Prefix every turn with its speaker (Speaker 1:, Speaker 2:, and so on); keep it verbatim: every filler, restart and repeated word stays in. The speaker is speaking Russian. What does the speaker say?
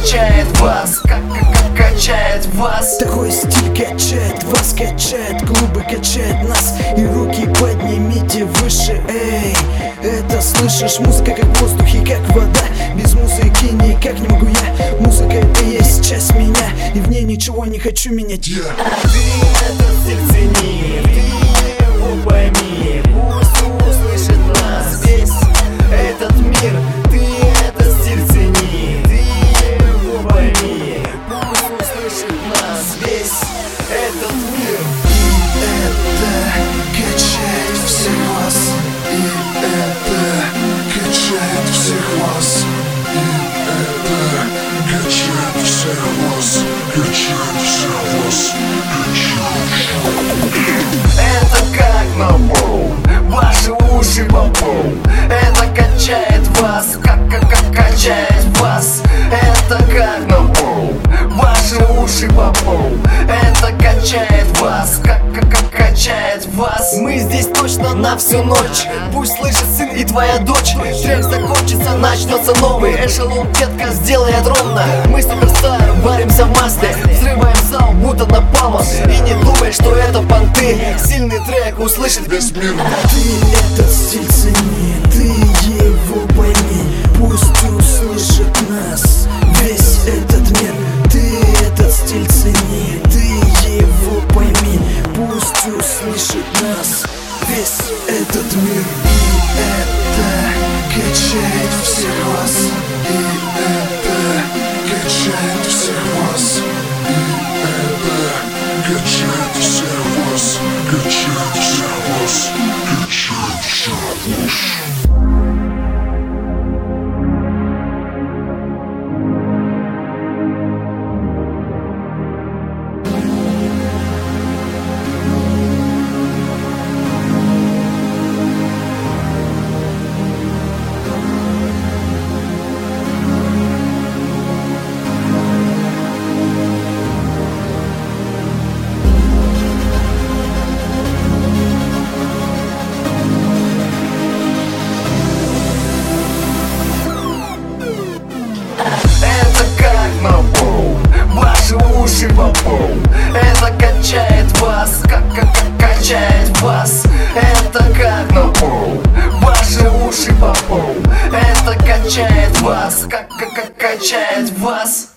Speaker 1: качает вас, как, как, как качает вас.
Speaker 2: Такой стиль качает вас, качает клубы, качает нас. И руки поднимите выше, эй. Это слышишь, музыка как в воздухе, как вода. Без музыки никак не могу я. Музыка это есть часть меня, и в ней ничего не хочу менять.
Speaker 1: Ты этот стиль цени, ты его пойми. Пусть услышит нас весь этот мир. Ты этот стиль цени, ты его пойми. Пусть услышит нас весь этот мир.
Speaker 2: И это качает всех вас. И это качает всех вас. И это качает всех вас. Качает всех вас.
Speaker 1: Это как на пол, ваши уши по пол. Это качает вас, как, как, как качает вас. Это как на пол, ваши уши по пол. Это качает вас, как, как, как качает вас. Мы здесь точно на всю ночь. Пусть слышит сын и твоя дочь. Трек закончится, начнется новый эшелон, детка сделает ровно. Мы суперстар, варимся в масле, взрываем зал, будто на палмах. И не думай, что это понты. Сильный трек услышит весь мир.
Speaker 2: Ты этот стиль цени, ты его пойми. Пусть услышит нас весь этот мир. Ты этот стиль цени, ты его пойми. Пусть услышит нас весь этот мир. И это качает всех вас. И это качает всех вас. И это качает всех вас. Качает всех вас. Качает всех вас.
Speaker 1: Уши по пол. Это качает вас, как, как, как качает вас. Это как на пол, ваши уши по пол. Это качает вас, как, как, как качает вас.